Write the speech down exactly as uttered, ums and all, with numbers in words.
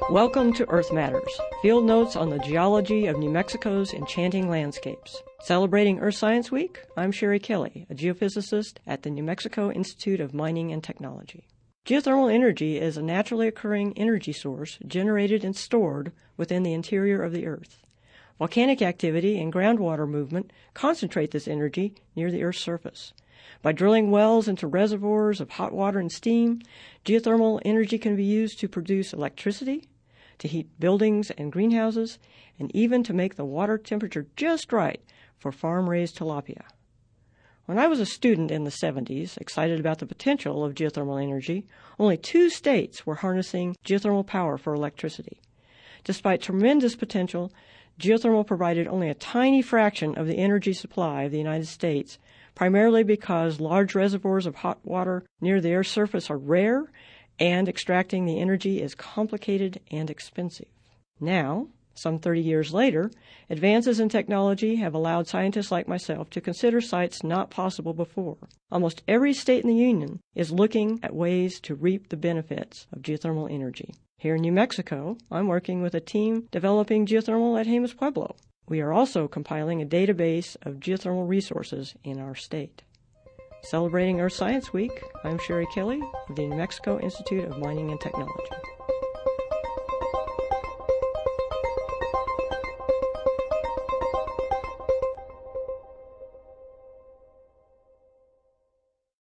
Welcome to Earth Matters, field notes on the geology of New Mexico's enchanting landscapes. Celebrating Earth Science Week, I'm Sherry Kelly, a geophysicist at the New Mexico Institute of Mining and Technology. Geothermal energy is a naturally occurring energy source generated and stored within the interior of the Earth. Volcanic activity and groundwater movement concentrate this energy near the Earth's surface. By drilling wells into reservoirs of hot water and steam, geothermal energy can be used to produce electricity, to heat buildings and greenhouses, and even to make the water temperature just right for farm-raised tilapia. When I was a student in the seventies, excited about the potential of geothermal energy, only two states were harnessing geothermal power for electricity. Despite tremendous potential, geothermal provided only a tiny fraction of the energy supply of the United States, primarily because large reservoirs of hot water near the Earth's surface are rare and extracting the energy is complicated and expensive. Now, some thirty years later, advances in technology have allowed scientists like myself to consider sites not possible before. Almost every state in the Union is looking at ways to reap the benefits of geothermal energy. Here in New Mexico, I'm working with a team developing geothermal at Jemez Pueblo. We are also compiling a database of geothermal resources in our state. Celebrating Earth Science Week, I'm Sherry Kelly of the New Mexico Institute of Mining and Technology.